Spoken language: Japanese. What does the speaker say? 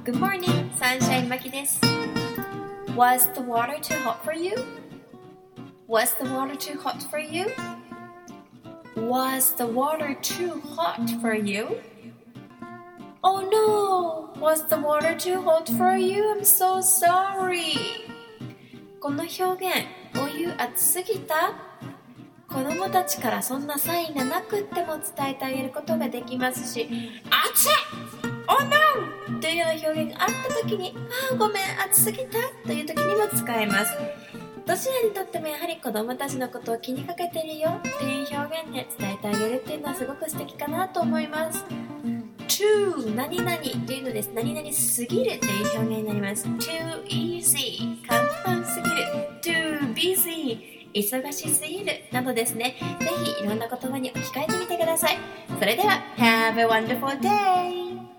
Good morning, Sunshine Maki です。Was the water too hot for you? Was the water too hot for you? Was the water too hot for you? Oh no! Was the water too hot for you? I'm so sorry! この表現、お湯熱すぎた？子供たちからそんなサインがなくっても伝えてあげることができますし、熱い！ Oh no! というような表現があったときに、ごめん、熱すぎたというときにも使えます。どちらにとってもやはり子供たちのことを気にかけてるよという表現で伝えてあげるっていうのはすごく素敵かなと思います。too 何々というのです。何々すぎるという表現になります。too easy 簡単すぎる。too busy 忙しすぎるなどですね。ぜひいろんな言葉に置き換えてみてください。それでは Have a wonderful day!